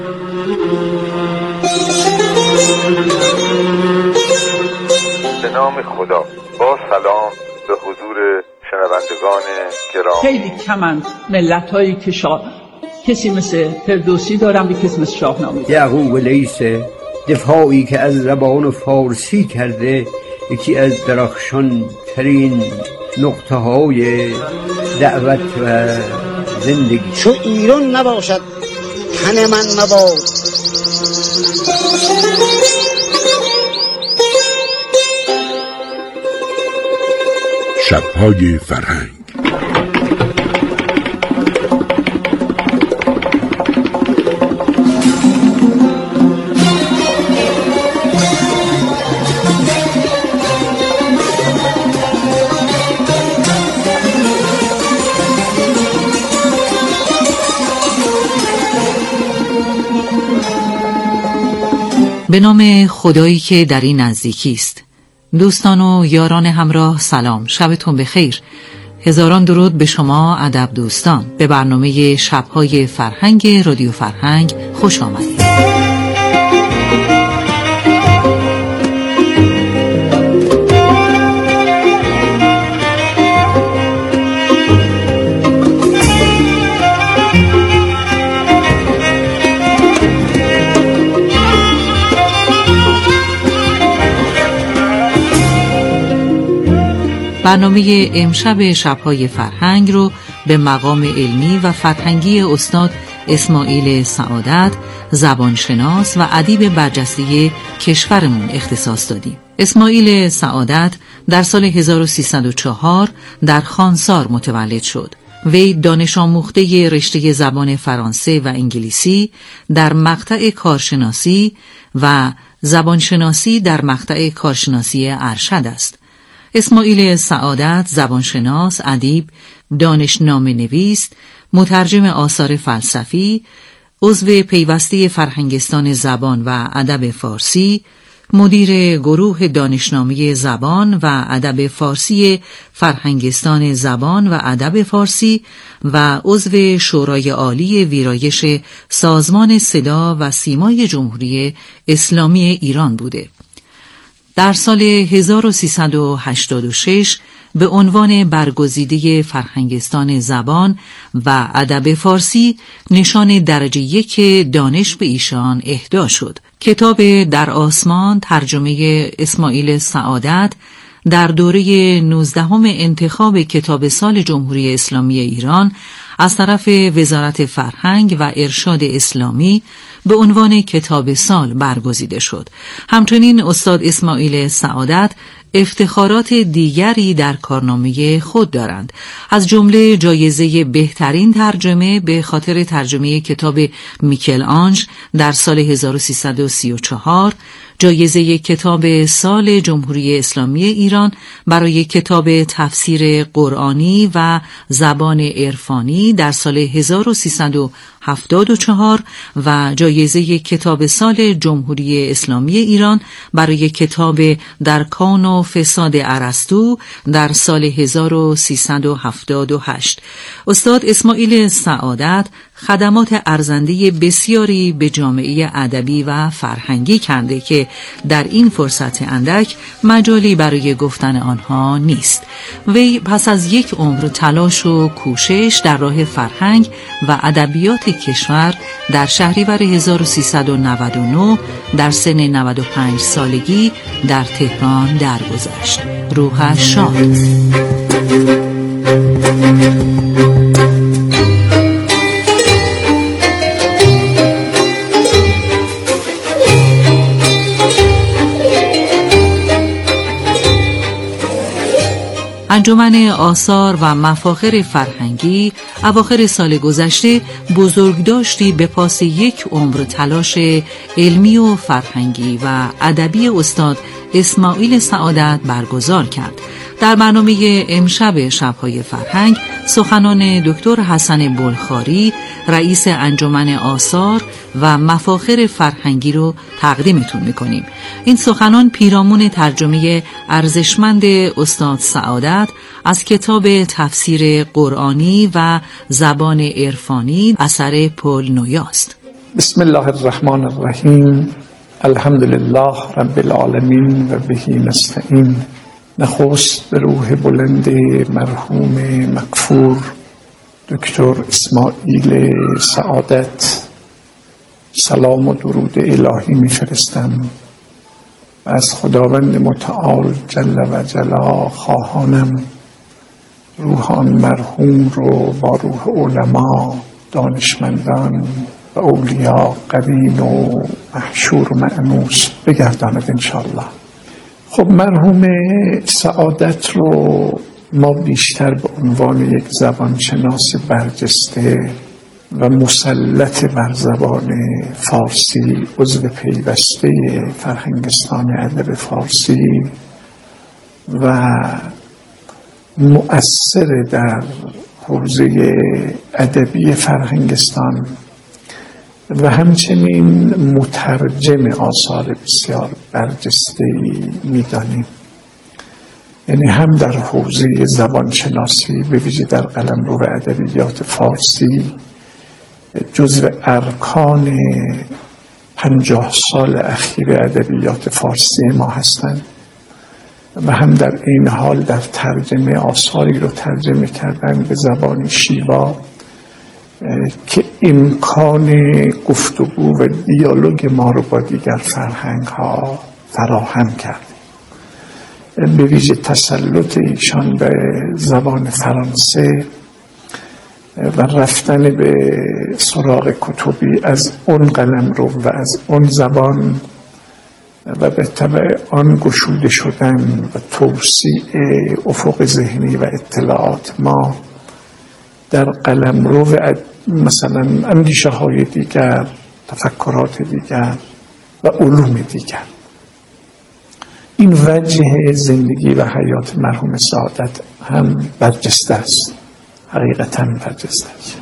به نام خدا. با سلام به حضور شنوندگان گرامی. خیلی کمند ملت‌هایی که کسی مثل فردوسی دارن و کسی مثل شاهنامه. یعقوب لیث دفاعی که از زبان فارسی کرده یکی از درخشان ترین نقطه های دعوت و زندگی. چو ایران نباشد تن من مباد. شب‌های فرهنگ. به نام خدایی که در این نزدیکی است. دوستان و یاران همراه سلام، شبتون بخیر. هزاران درود به شما ادب دوستان. به برنامه شب‌های فرهنگ رادیو فرهنگ خوش آمدید. برنامه امشب شب‌های فرهنگ رو به مقام علمی و فرهنگی استاد اسماعیل سعادت، زبانشناس و ادیب برجسته کشورمون اختصاص دادیم. اسماعیل سعادت در سال 1304 در خانسار متولد شد. وی دانش آموخته رشته زبان فرانسه و انگلیسی در مقطع کارشناسی و زبانشناسی در مقطع کارشناسی ارشد است. اسماعیل سعادت زبانشناس، ادیب، دانشنامه نویس، مترجم آثار فلسفی، عضو پیوسته فرهنگستان زبان و ادب فارسی، مدیر گروه دانشنامه زبان و ادب فارسی فرهنگستان زبان و ادب فارسی و عضو شورای عالی ویرایش سازمان صدا و سیمای جمهوری اسلامی ایران بوده. در سال 1386 به عنوان برگزیده فرهنگستان زبان و ادب فارسی نشان درجه 1 دانش به ایشان اهدا شد. کتاب در آسمان ترجمه اسماعیل سعادت در دوره 19 انتخاب کتاب سال جمهوری اسلامی ایران از طرف وزارت فرهنگ و ارشاد اسلامی به عنوان کتاب سال برگزیده شد. همچنین استاد اسماعیل سعادت افتخارات دیگری در کارنامه خود دارند، از جمله جایزه بهترین ترجمه به خاطر ترجمه کتاب میکل آنژ در سال 1334، جایزه کتاب سال جمهوری اسلامی ایران برای کتاب تفسیر قرآنی و زبان عرفانی در سال 1374 و جایزه کتاب سال جمهوری اسلامی ایران برای کتاب در کون و فساد ارسطو در سال 1378. استاد اسماعیل سعادت خدمات ارزنده بسیاری به جامعه ادبی و فرهنگی کرده که در این فرصت اندک مجالی برای گفتن آنها نیست. وی پس از یک عمر تلاش و کوشش در راه فرهنگ و ادبیات کشور در شهریور 1399 در سن 95 سالگی در تهران درگذشت. روحش شاد. انجمن آثار و مفاخر فرهنگی اواخر سال گذشته بزرگداشتی به پاس یک عمر تلاش علمی و فرهنگی و ادبی استاد اسماعیل سعادت برگزار کرد. در برنامه امشب شب‌های فرهنگ سخنان دکتر حسن بلخاری رئیس انجمن آثار و مفاخر فرهنگی رو تقدیمتون میکنیم. این سخنان پیرامون ترجمه ارزشمند استاد سعادت از کتاب تفسیر قرآنی و زبان عرفانی اثر پل نویاست. بسم الله الرحمن الرحیم. الحمد لله رب العالمین و به نستعین. نخست به روح بلند مرحوم مغفور دکتر اسماعیل سعادت سلام و درود الهی میفرستم و از خداوند متعال جل و جلا خواهانم روح آن مرحوم رو با روح علما، دانشمندان و اولیاء قرین و محشور و مأنوس بگرداند انشاءالله. خب مرحوم سعادت رو ما بیشتر به عنوان یک زبانشناس برجسته و مسلط بر زبان فارسی، عضو پیوسته فرهنگستان ادب فارسی و مؤثر در حوزه ادبی فرهنگستان و همچنین مترجم آثار بسیار برجسته‌ای می‌دانیم. یعنی هم در حوزه زبانشناسی به ویژه در قلمرو و ادبیات فارسی جزو ارکان 50 سال اخیر ادبیات فارسی ما هستند و هم در این حال در ترجمه آثاری رو ترجمه کردن به زبان شیوا که امکان گفتگو و دیالوگ ما رو با دیگر فرهنگ ها فراهم کرد. به ویژه تسلط ایشان به زبان فرانسه و رفتن به سراغ کتبی از اون قلمرو و از اون زبان و به تبع آن گشوده شدن و توسیع افق ذهنی و اطلاعات ما در قلمرو و مثلا اندیشه های دیگر، تفکرات دیگر و علوم دیگر. این وجه زندگی و حیات مرحوم سعادت هم برجسته است، حقیقتا برجسته است.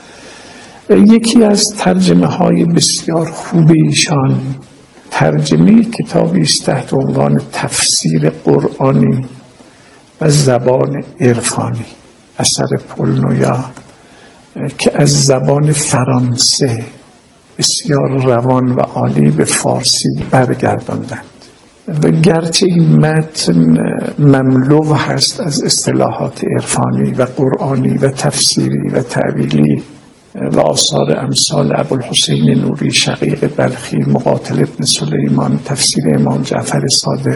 یکی از ترجمه های بسیار خوب ایشان ترجمه کتابی است تحت عنوان تفسیر قرآنی و زبان عرفانی اثر پولنویا که از زبان فرانسه بسیار روان و عالی به فارسی برگرداندند و گرچه این متن مملو هست از اصطلاحات عرفانی و قرآنی و تفسیری و تعبیری و آثار امثال ابوالحسین نوری، شقیق بلخی، مقاتل ابن سلیمان، تفسیر امام جعفر صادق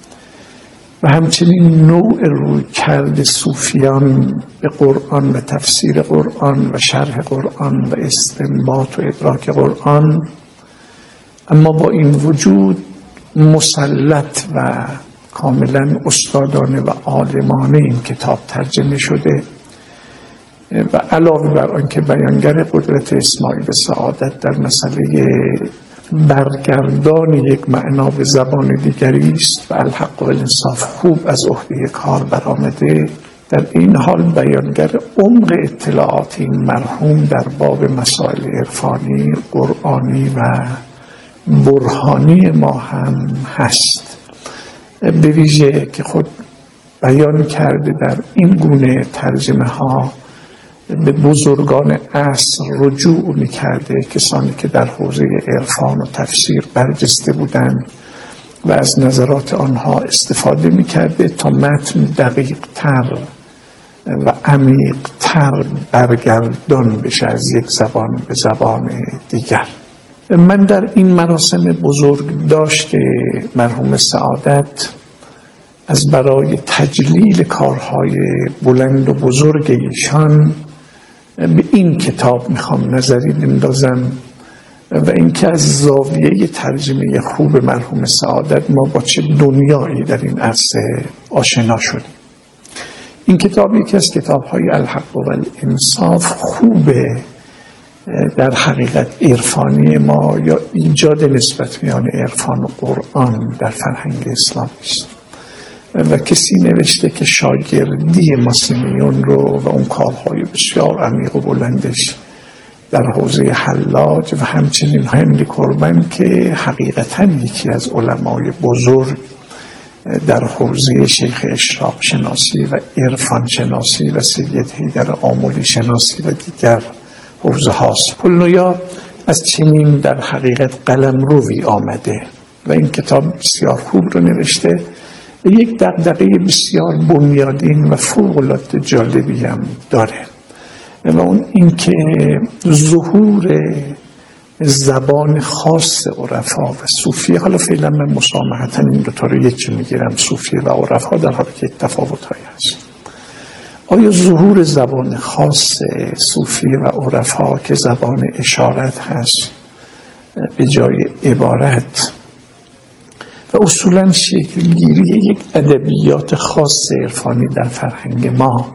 و همچنین نوع رویکرد صوفیان به قرآن و تفسیر قرآن و شرح قرآن و استنباط و ادراک قرآن، اما با این وجود مسلط و کاملا استادانه و عالمانه این کتاب ترجمه شده و علاوه بر آنکه بیانگر قدرت اسماعیل سعادت در مسئله برگردان یک معنا به زبان دیگری است و الحق و الانصاف خوب از عهده کار برآمده، در این حال بیانگر عمق اطلاعات این مرحوم در باب مسائل عرفانی، قرآنی و برهانی ما هم هست. به ویژه که خود بیان کرده در این گونه ترجمه ها به بزرگان عصر رجوع می‌کرده، کسانی که در حوزه عرفان و تفسیر برجسته بودند و از نظرات آنها استفاده می‌کرده تا متن دقیق‌تر و عمیق‌تر برگردان بشه از یک زبان به زبان دیگر. من در این مراسم بزرگ داشته مرحوم سعادت از برای تجلیل کارهای بلند و بزرگ ایشان به این کتاب میخوام نظری بندازم و اینکه از زاویه ترجمه خوب مرحوم سعادت ما با چه دنیایی در این عرصه آشنا شدیم. این کتاب یکی از کتاب‌های الحق و الانصاف خوبه در حقیقت عرفانی ما یا ایجاد نسبت میان عرفان و قرآن در فرهنگ اسلامی است و کسی نوشته که شاگردی ماسیمیون رو و اون کارهای بسیار عمیق و بلندش در حوزه حلاج و همچنین هنری کربن که حقیقتا یکی از علمای بزرگ در حوزه شیخ اشراق شناسی و عرفان شناسی و سید حیدر آملی شناسی و دیگر حوزه هاست. پولنویا از چنین در حقیقت قلمروی آمده و این کتاب بسیار خوب رو نوشته. یک دغدغه بسیار بنیادین و فوق‌العاده جالبی هم داره و اون اینکه ظهور زبان خاص عرفا و صوفیه، حالا فعلا من مسامحتاً این دوتا رو یکی میگیرم، صوفیه و عرفا، در حالی که تفاوت‌هایی هست. آیا ظهور زبان خاص صوفیه و عرفا که زبان اشارت هست به جای عبارت و اصولاً شکلگیری یک ادبیات خاص عرفانی در فرهنگ ما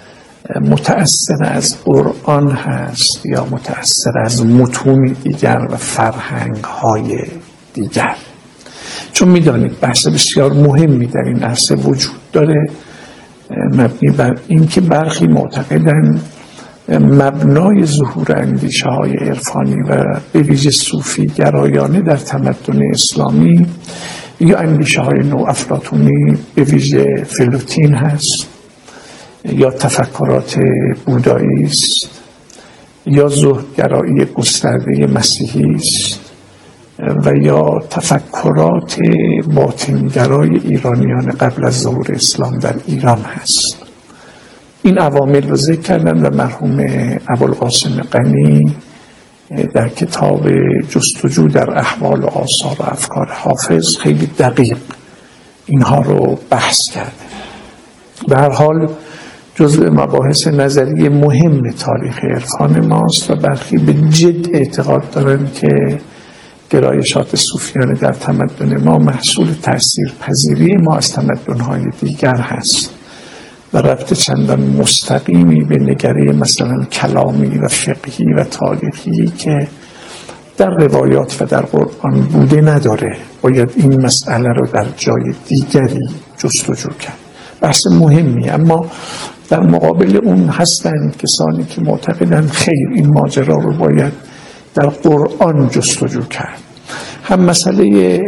متأثر از قرآن هست یا متأثر از متون دیگر و فرهنگ‌های دیگر؟ چون می‌دانید بحث بسیار مهمی در این عرصه وجود داره، مبنی بر اینکه برخی معتقدند مبنای ظهور اندیشه‌های عرفانی و به ویژه صوفی گرایانه در تمدن اسلامی یا اندیشه‌های نوافلاطونی به ویژه فلوتین هست یا تفکرات بودایی است یا زهدگرایی گسترده مسیحی است و یا تفکرات باطنگرای ایرانیان قبل از ظهور اسلام در ایران هست. این عوامل رو ذکر کردن و مرحوم ابوالقاسم غنی در کتاب جستجو در احوال و آثار و افکار حافظ خیلی دقیق اینها رو بحث کرده. به هر حال جزء مباحث نظری مهم تاریخ عرفان ماست و برخی به جد اعتقاد دارند که گرایشات صوفیانه در تمدن ما محصول تأثیر پذیری ما از تمدن‌های دیگر هست و ربط چندان مستقیمی به نگره مثلا کلامی و فقهی و تاریخی که در روایات و در قرآن بوده نداره. باید این مسئله رو در جای دیگری جستجو کرد. بحث مهمی، اما در مقابل اون هستند کسانی که معتقدند خیر، این ماجرا رو باید در قرآن جستجو کرد. هم مسئله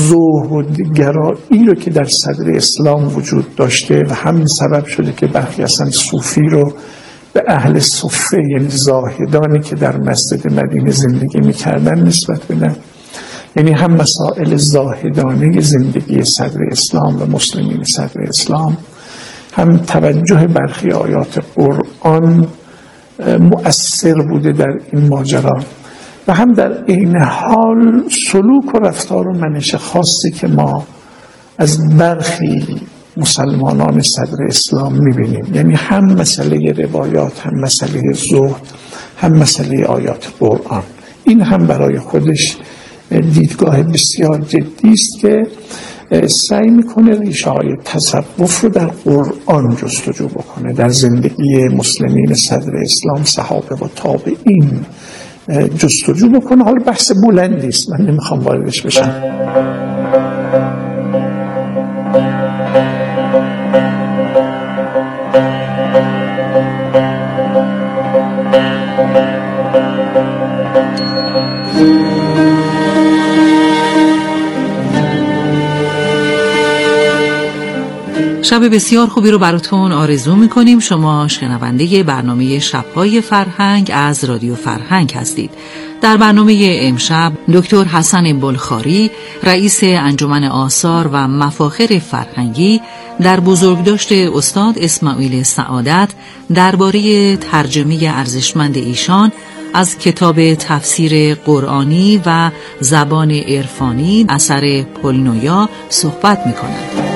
زهدگرایی رو که در صدر اسلام وجود داشته و هم سبب شده که برخی اصلا صوفی رو به اهل صفه یعنی زاهدانی که در مسجد مدینه زندگی میکردن نسبت بدن. یعنی هم مسائل زاهدانه زندگی صدر اسلام و مسلمین صدر اسلام، هم توجه برخی آیات قرآن مؤثر بوده در این ماجرا و هم در این حال سلوک و رفتار و منش خاصی که ما از برخی مسلمانان صدر اسلام میبینیم. یعنی هم مسئله روایات، هم مسئله زهد، هم مسئله آیات قرآن. این هم برای خودش دیدگاه بسیار جدی است که سعی میکنه ریشه های تصوف رو در قرآن جستجو بکنه، در زندگی مسلمین صدر اسلام، صحابه و تابعین جستجو بکنه. حالا بحث بلندی است، من نمیخوام واردش بشم. شب بسیار خوبی رو براتون آرزو میکنیم. شما شنونده برنامه شب‌های فرهنگ از رادیو فرهنگ هستید. در برنامه امشب دکتر حسن بلخاری، رئیس انجمن آثار و مفاخر فرهنگی، در بزرگداشت استاد اسماعیل سعادت درباره ترجمه ارزشمند ایشان از کتاب تفسیر قرآنی و زبان عرفانی اثر پولنویا صحبت میکنند.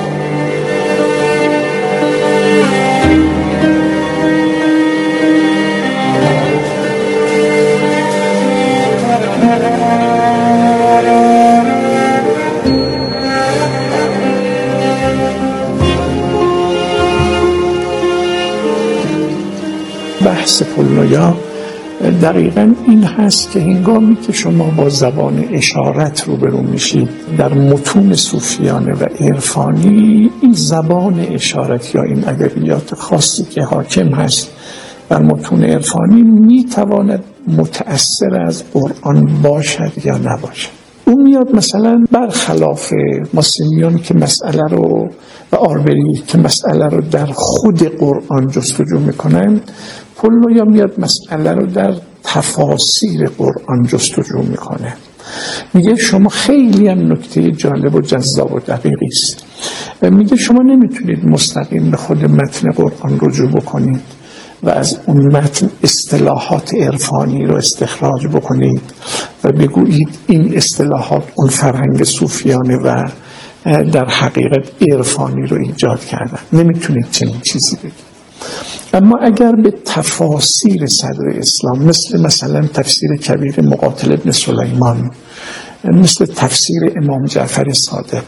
بحث پولنویا دقیقاً این هست که هنگامی که شما با زبان اشارت روبرو میشید در متون صوفیانه و عرفانی، این زبان اشارت یا این ادبیات خاصی که حاکم هست بر متون عرفانی میتواند متأثر از قرآن باشد یا نباشد. اون میاد مثلا برخلاف ماسیمیان که مسئله رو و آربری که مسئله رو در خود قرآن جستجو میکنن، پولنویا میاد مسئله رو در تفاسیر قرآن جستجو میکنه. میگه شما خیلی هم نکته جالب و جذاب و دقیقی است. میگه شما نمیتونید مستقیم به خود متن قرآن رجوع بکنید و از اون متن اصطلاحات عرفانی رو استخراج بکنید و بگویید این اصطلاحات اون فرهنگ صوفیانه و در حقیقت عرفانی رو ایجاد کردن. نمیتونید چنین چیزی بگید. اما اگر به تفاسیر صدر اسلام مثلا تفسیر کبیر مقاتل ابن سلیمان، مثل تفسیر امام جعفر صادق،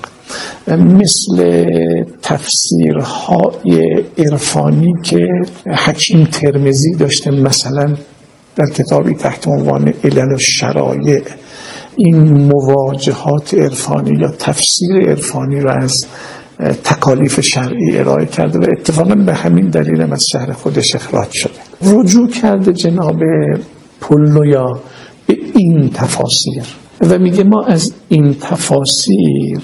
مثل تفسیرهای عرفانی که حکیم ترمذی داشته، مثلا در کتابی تحت عنوان علل الشرایع این مواجهات عرفانی یا تفسیر عرفانی را از تکالیف شرعی ارائه کرده و اتفاقا به همین دلیل هم از شهر خودش اخراج شده. رجوع کرده جناب پولویا به این تفاسیر و میگه ما از این تفاسیر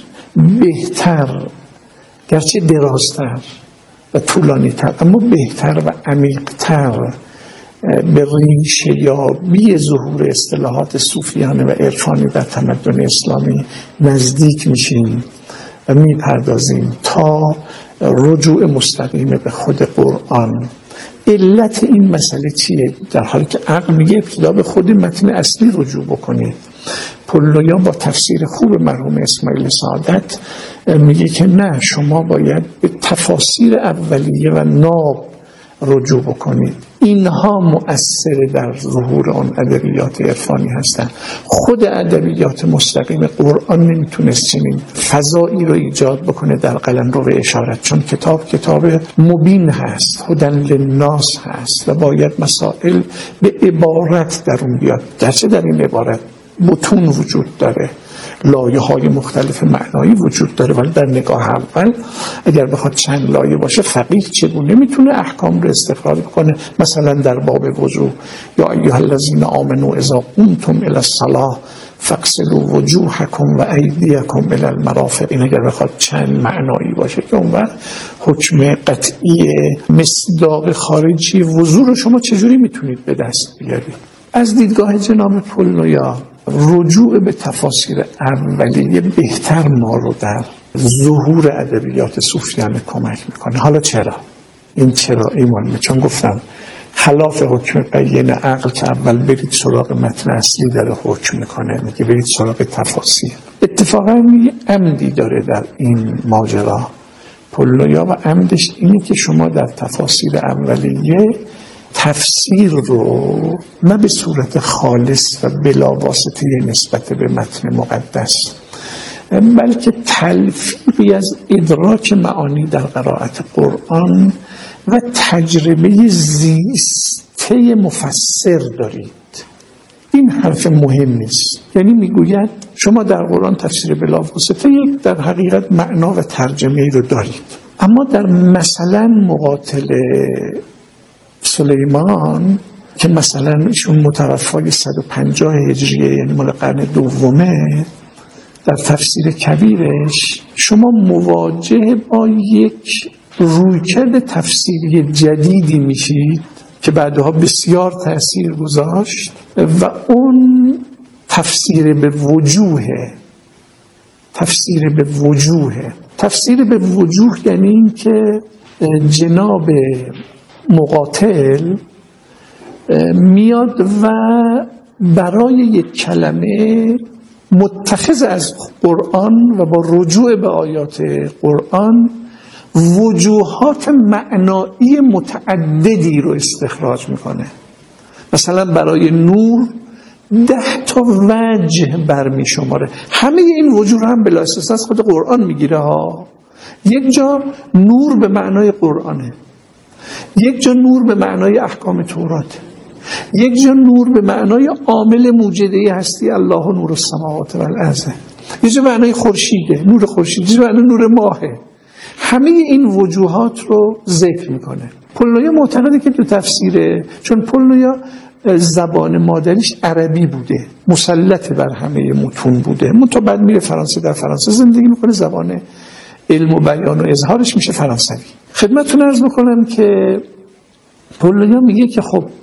بهتر، گرچه درازتر و طولانیتر، اما بهتر و عمیقتر به ریشه یابی ظهور اصطلاحات صوفیانه و عرفانی در تمدن اسلامی نزدیک میشیم و میپردازیم تا رجوع مستقیم به خود قرآن. علت این مسئله چیه؟ در حالی که عقل میگه ابتدا به خود متن اصلی رجوع بکنید. پولویا با تفسیر خوب مرحوم اسماعیل سعادت میگه که نه، شما باید به تفاسیر اولیه و ناب رجوع بکنید. اینها مؤثر در ظهور آن ادبیات عرفانی هستند. خود ادبیات مستقیم قرآن نمیتونست چنین فضایی رو ایجاد بکنه در قلمرو اشارت، چون کتاب مبین هست، هدی للناس هست و باید مسائل به عبارت در اون بیاد. گرچه در این عبارت متون وجود داره، لایه های مختلف معنایی وجود داره، ولی در نگاه اول اگر بخواد چند لایه باشه فقیه چگونه میتونه احکام رو استخراج کنه؟ مثلا در باب وضو، یا ایها الذین آمنوا اذا قمتم الی الصلاة فاغسلوا وجوهکم و ایدیکم الی المرافق. این اگر بخواد چند معنایی باشه که اون وقت حکم قطعی مصداق خارجی وضو رو شما چجوری میتونید به دست بیارید؟ از دیدگاه جناب پولویا رجوع به تفاسیر اولیه بهتر ما رو در ظهور ادبیات صوفیانه کمک میکنه. حالا چرا؟ این چرا ایمان؟ چون گفتم خلاف حکم قین عقل که اول برید سراغ متن اصلی داره حکم میکنه، میگه برید سراغ تفاسیر. اتفاقا عمدی داره در این ماجرا پولویا و عمدش اینه که شما در تفاسیر اولیه تفسیر رو نه به صورت خالص و بلا واسطه نسبت به متن مقدس، بلکه تلفیقی از ادراک معانی در قرائت قرآن و تجربه زیسته مفسر دارید. این حرف مهم نیست. یعنی میگوید شما در قرآن تفسیر بلا واسطه یک در حقیقت معنا و ترجمه رو دارید، اما در مثلا مقاتل سلیمان که مثلا ایشون متوفای 150 هجریه، یعنی مال قرن دومه، در تفسیر کبیرش شما مواجه با یک رویکرد تفسیری جدیدی میشید که بعدها بسیار تأثیر گذاشت و اون تفسیر به وجوه. تفسیر به وجوه یعنی این که جناب مقاتل میاد و برای یک کلمه متخذ از قرآن و با رجوع به آیات قرآن وجوهات معنایی متعددی رو استخراج میکنه. مثلا برای نور 10 تا وجه برمی شماره. همه این وجوه هم بلا استثنا از خود قرآن میگیره ها. یک جا نور به معنای قرآنه، یک جا نور به معنای احکام تورات، یک جا نور به معنای عامل موجده هستی الله نور السماوات و الارض، یک جا معنای خورشیده، نور خورشید، یک جا معنای نور ماهه. همه این وجوهات رو ذکر میکنه. پولویا معتقده که تو تفسیره، چون پولویا زبان مادریش عربی بوده، مسلط بر همه متون بوده، منتها بعد میره فرانسه، در فرانسه زندگی میکنه، زبان علم و بیان و اظهارش میشه فرانسوی. خدمتتون عرض بکنم که پولویا میگه که خب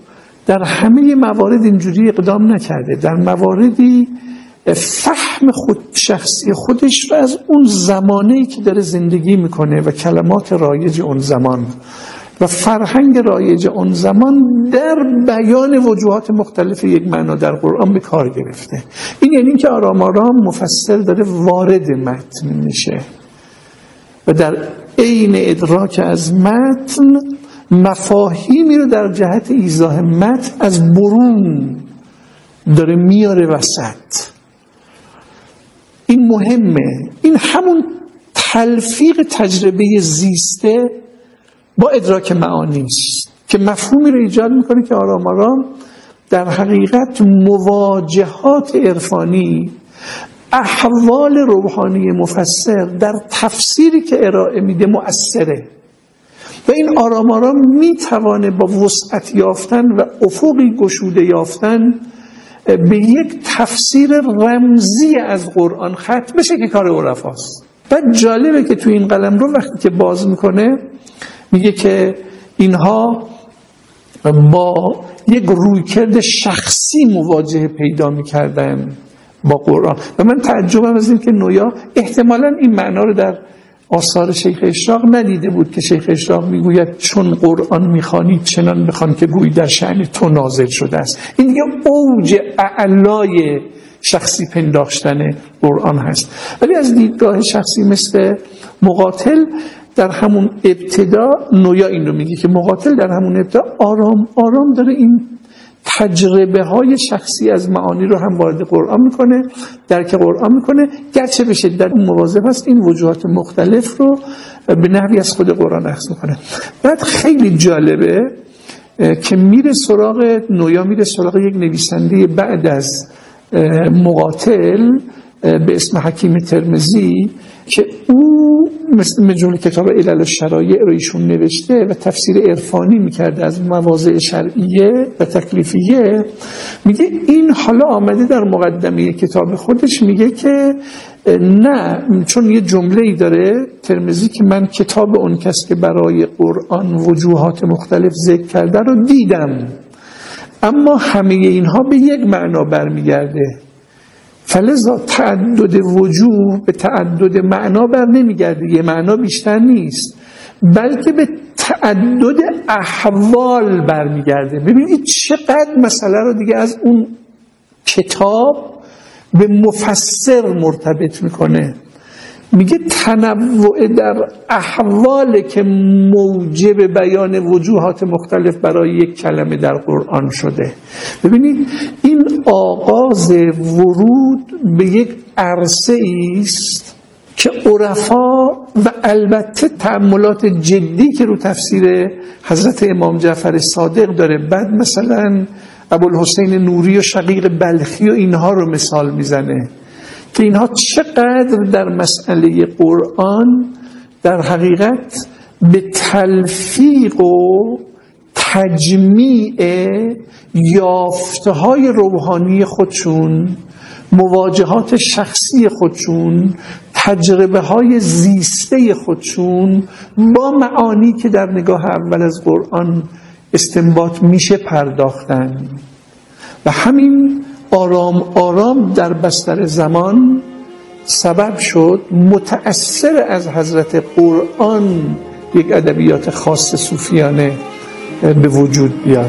در همه موارد اینجوری اقدام نکرده. در مواردی فهم خود شخصی خودش و از اون زمانه‌ای که داره زندگی میکنه و کلمات رایج اون زمان و فرهنگ رایج اون زمان در بیان وجوهات مختلف یک معنا در قرآن به کار گرفته. این یعنی که آرام آرام مفسر داره وارد متن میشه و در عین ادراک از متن مفاهیمی رو در جهت ایضاح متن از برون داره میاره وسط. این مهمه. این همون تلفیق تجربه زیسته با ادراک معانی است که مفهومی رو ایجاد میکنه که آرام آرام در حقیقت مواجهات عرفانی، احوال روحانی مفسر در تفسیری که ارائه میده مؤثره و این آرام آرام میتوانه با وسعت یافتن و افقی گشوده یافتن به یک تفسیر رمزی از قرآن ختم بشه که کار عرفاست. بعد جالبه که تو این قلمرو وقتی که باز میکنه میگه که اینها با یک رویکرد شخصی مواجهه پیدا میکردن با قرآن و من تعجبم از این که نویا احتمالاً این معنا رو در آثار شیخ اشراق ندیده بود که شیخ اشراق میگوید چون قرآن میخوانید چنان بخوان که گویی در شأن تو نازل شده است. این دیگه اوج اعلای شخصی پنداشتن قرآن هست. ولی از دیدگاه شخصی مثل مقاتل در همون ابتدا نویا این رو میگه که مقاتل در همون ابتدا آرام آرام داره این تجربه های شخصی از معانی رو هم وارد قرآن میکنه، درک قرآن میکنه، گرچه به شدت مواظب است این وجوهات مختلف رو به نحوی از خود قرآن اخذ میکنه. بعد خیلی جالبه که میره سراغ نویا، میره سراغ یک نویسنده بعد از مقاتل به اسم حکیم ترمذی که او مثل مجموع کتاب علل الشرایع رو ایشون نوشته و تفسیر عرفانی میکرده از مواضع شرعیه و تکلیفیه. میگه این حالا آمده در مقدمه کتاب خودش میگه که نه، چون یه جمله‌ای داره ترمذی که من کتاب اون کس که برای قرآن وجوهات مختلف ذکر کرده رو دیدم، اما همه اینها به یک معنا برمیگرده، فلذا تعدد وجوه به تعدد معنا بر نمیگرده، یه معنا بیشتر نیست بلکه به تعدد احوال برمیگرده. ببینید چقدر مسئله رو دیگه از اون کتاب به مفسر مرتبط میکنه. میگه تنوع در احوال که موجب بیان وجوهات مختلف برای یک کلمه در قرآن شده. ببینید این آغاز ورود به یک عرصه است که عرفا و البته تأملات جدی که رو تفسیر حضرت امام جعفر صادق داره، بعد مثلا ابوالحسین نوری و شقیق بلخی و اینها رو مثال میزنه که اینها چقدر در مسئله قرآن در حقیقت به تلفیق و تجمیع یافته‌های روحانی خودشون، مواجهات شخصی خودشون، تجربه‌های زیسته خودشون با معانی که در نگاه اول از قرآن استنباط میشه پرداختن و همین آرام آرام در بستر زمان سبب شد متأثر از حضرت قرآن یک ادبیات خاص صوفیانه به وجود بیاد.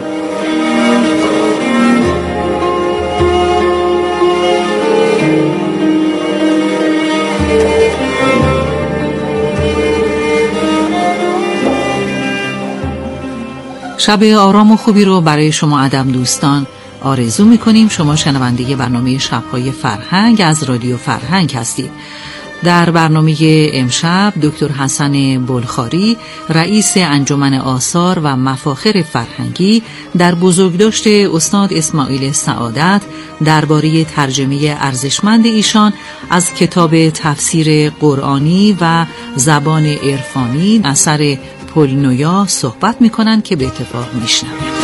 شب آرام و خوبی رو برای شما ادب دوستان آرزو میکنیم. شما شنونده برنامه شب‌های فرهنگ از رادیو فرهنگ هستید. در برنامه امشب دکتر حسن بلخاری رئیس انجمن آثار و مفاخر فرهنگی در بزرگداشت استاد اسماعیل سعادت درباره ترجمه ارزشمند ایشان از کتاب تفسیر قرآنی و زبان عرفانی اثر پل نویا صحبت میکنن که به اتفاق میشنویم.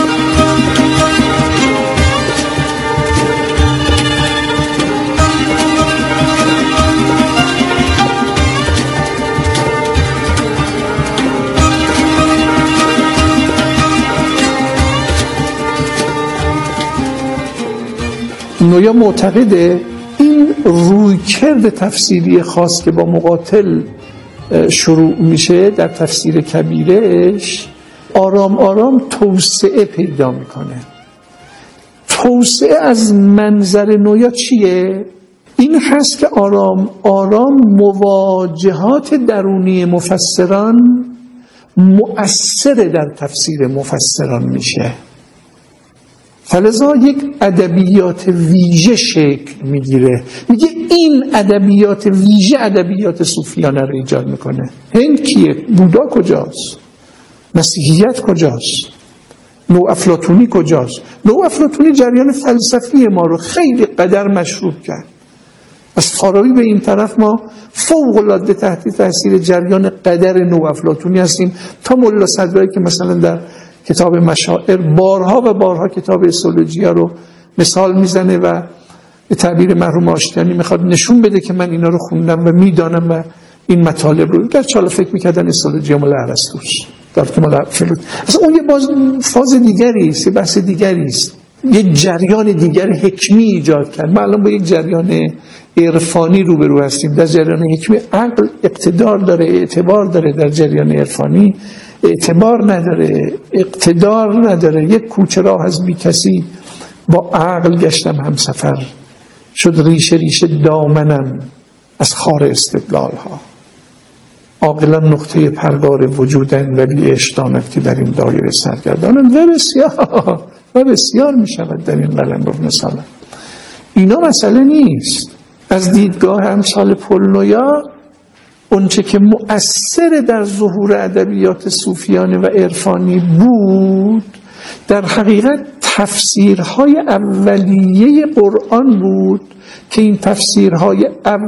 نویا معتقده این رویکرد تفسیری خاص که با مقاتل شروع میشه در تفسیر کبیرش آرام آرام توسعه پیدا میکنه. توسعه از منظر نویا چیه؟ این هست که آرام آرام مواجهات درونی مفسران مؤثر در تفسیر مفسران میشه. فلذا یک ادبیات ویژه شکل میگیره. میگه این ادبیات ویژه ادبیات صوفیانه رو ایجاد میکنه. هند کیه؟ بودا کجاست؟ مسیحیت کجاست؟ نوافلاطونی کجاست؟ نوافلاطونی جریان فلسفی ما رو خیلی قدر مشروب کرد. از فارابی به این طرف ما فوق العاده تحت تاثیر جریان قدر نوافلاطونی هستیم تا ملا صدرایی که مثلا در کتاب مشاعر بارها و بارها کتاب اسولوژیا رو مثال میزنه و به تعبیر مرحوم آشتیانی میخواد نشون بده که من اینا رو خوندم و میدانم و این مطالب رو گرچه حالا فکر میکردن اسولوژیا مال ارسطوست در که مال فلوت اصلا اون یه باز فاز دیگری است، یه بحث دیگری است، یه جریان دیگر حکمی ایجاد کرد. ما الان با یک جریان عرفانی روبرو هستیم. در جریان حکمی عقل اقتدار داره، اعتبار داره، در جریان عرفانی اعتبار نداره، اقتدار نداره. یک کوچه راه از بی کسی با عقل گشتم هم سفر، شد ریشه ریشه دامنم از خار استدلال ها. عاقلا نقطه پرگار وجودن ولی عشق داند که در این دایره سرگردانند و بسیار می شود در این قلم رو مثلا. اینا مسئله نیست. از دیدگاه امثال پولنویا اونچه که مؤثر در ظهور ادبیات صوفیانه و عرفانی بود در حقیقت تفسیرهای اولیه قرآن بود که این تفسیرهای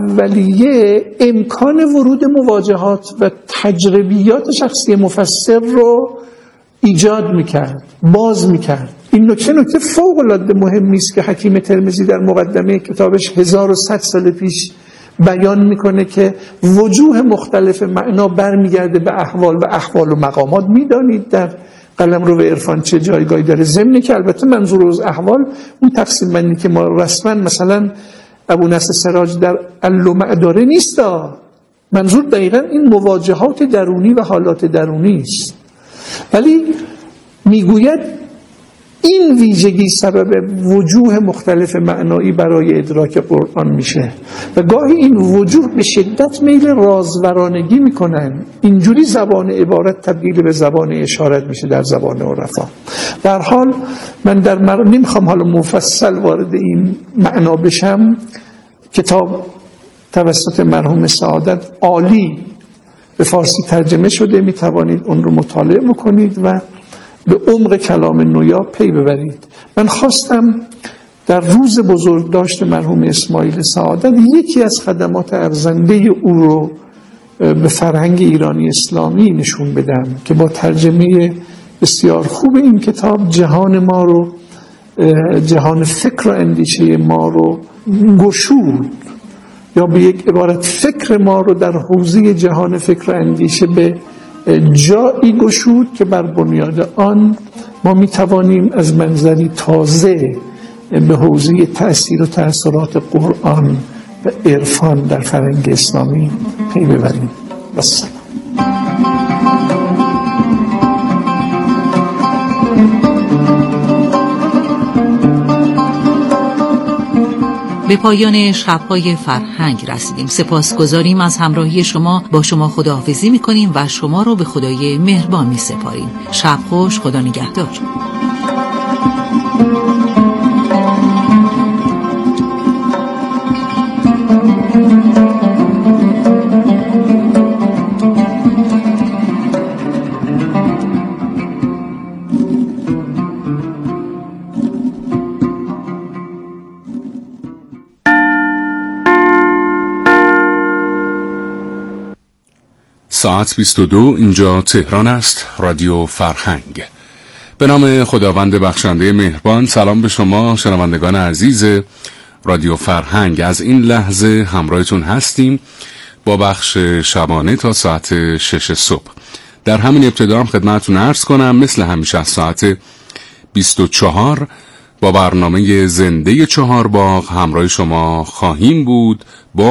اولیه امکان ورود مواجهات و تجربیات شخصی مفسر رو ایجاد میکرد، باز میکرد. این نکته فوق العاده مهمی است که حکیم ترمذی در مقدمه کتابش 1100 سال پیش بیان میکنه که وجوه مختلف معنا برمیگرده به احوال و احوال و مقامات. میدانید در قلمرو عرفان چه جایگاهی داره، ضمن که البته منظور از احوال اون تقسیم بندی که ما رسما مثلا ابو نصر سراج در اللمع داره نیست. منظور دقیقا این مواجهات درونی و حالات درونی است. ولی میگوید این ویژگی سبب وجوه مختلف معنایی برای ادراک قرآن میشه و گاهی این وجوه به شدت میل رازورانگی میکنن. اینجوری زبان عبارت تبدیل به زبان اشارت میشه در زبان عرفا. در حال من نمیخوام حالا مفصل وارد این معنا بشم. کتاب توسط مرحوم سعادت عالی به فارسی ترجمه شده، میتوانید اون رو مطالعه بکنید و به عمق کلام نویا پی ببرید. من خواستم در روز بزرگداشت مرحوم اسماعیل سعادت یکی از خدمات ارزنده او رو به فرهنگ ایرانی اسلامی نشون بدم که با ترجمه بسیار خوب این کتاب جهان ما رو، جهان فکر و اندیشه ما رو گشود، یا به یک عبارت فکر ما رو در حوزه جهان فکر و اندیشه به جایی گشود که بر بنیاد آن ما می توانیم از منظری تازه به حوزه تأثیر و تأثیرات قرآن و عرفان در فرهنگ اسلامی پی ببریم. والسلام. به پایان شب‌های فرهنگ رسیدیم. سپاسگزاریم از همراهی شما. با شما خداحافظی می‌کنیم و شما رو به خدای مهربان می‌سپاریم. شب خوش، خدا نگهدار. ساعت 22 اینجا تهران است. رادیو فرهنگ. به نام خداوند بخشنده مهربان. سلام به شما شنوندگان عزیز رادیو فرهنگ. از این لحظه همراهتون هستیم با بخش شبانه تا ساعت 6 صبح. در همین ابتدا هم خدمتتون عرض کنم مثل همیشه از ساعت 24 با برنامه زنده چهارباغ همراه شما خواهیم بود